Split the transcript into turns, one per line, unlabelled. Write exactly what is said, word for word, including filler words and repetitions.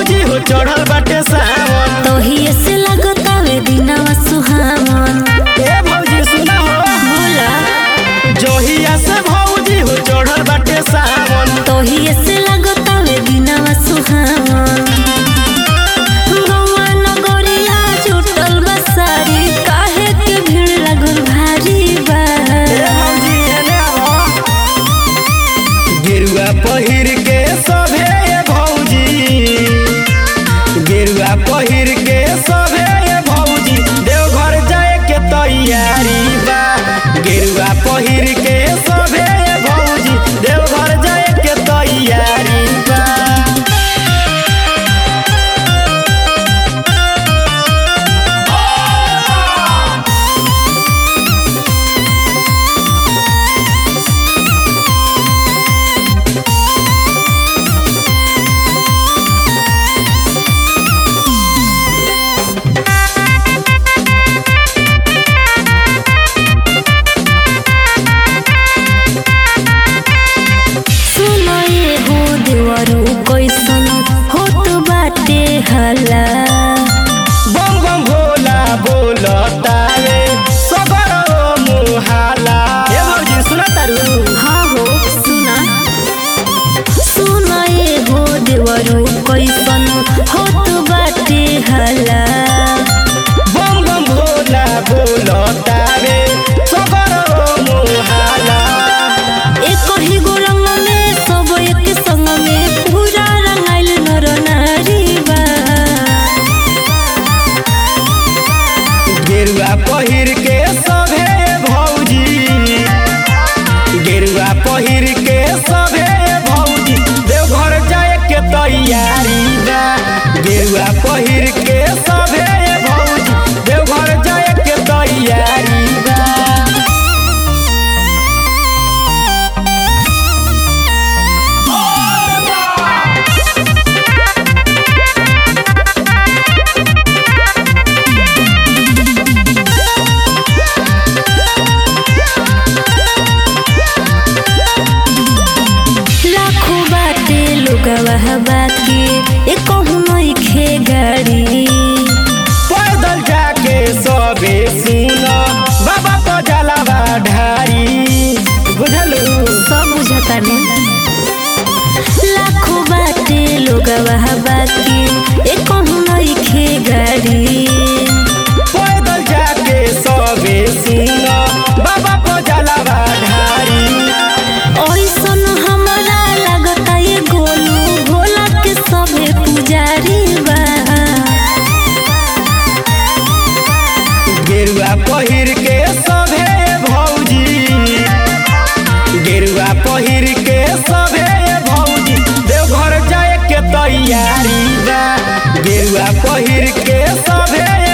भौजी हो चढ़ल बाटे सावन
तोहिए से लगतावे दिनवा सुहावन।
ए भौजी सुना हो
बोला
जोहिया से भौजी हो चढ़ल बाटे सावन
तोहिए से लगतावे दिनवा सुहावन। गौआ नगरिया छूटल बा सारी काहे के भीड़ लागल भारी बा।
ए भौजी एने आओ गेरुआ पहिर के सभे ए भौजी गेरुआ पहिर के सभे ए भौजी देवघर जाए के तैयारी बा। गेरुआ पहिर के सभे ए भौजी देवघर जाए के तैयारी बा।
सुनो ये हो देवरू कैसन होत बाटे हला।
बम बम भोला बोलतावे सगरो मुहाला। ए भौजी सुना तारू
हाँ हो सुना सुना ये हो देवरू कैसन होत बाटे हला।
बम बम भोला बोलतावे सगरो मुहाला।
एक ही गो रंग में सब एक संग में पूरा रंगाइल नर नारी बा।
गेरुआ पहिर के सभे भौजी गेरुआ पहिर के सभे भौजी देवघर जाए के तैयारी बा। गेरुआ पहिर के सभे भौजी देवघर जाए के तैयारी बा।
लाखों बाटे लोगवा बाकी एक नइखे गाड़ी।
पैदल जाके सबे सुन बाबा को जलावा ढारी बुझलू।
सब बुझता ने लाखों बाटे लोगवा बाकी एक नइखे गाड़ी।
पैदल जाके सबे सुन बाबा को जलावा ढारी।
ऐसन हमरा लगता ये गोलू भोला के सभे पुजारी बा।
गेरुआ पहिर के सभे भौजी गेरुआ पहिर के सभे भौजी देवघर जाए के तैयारी बा। गेरुआ पहिर के सभे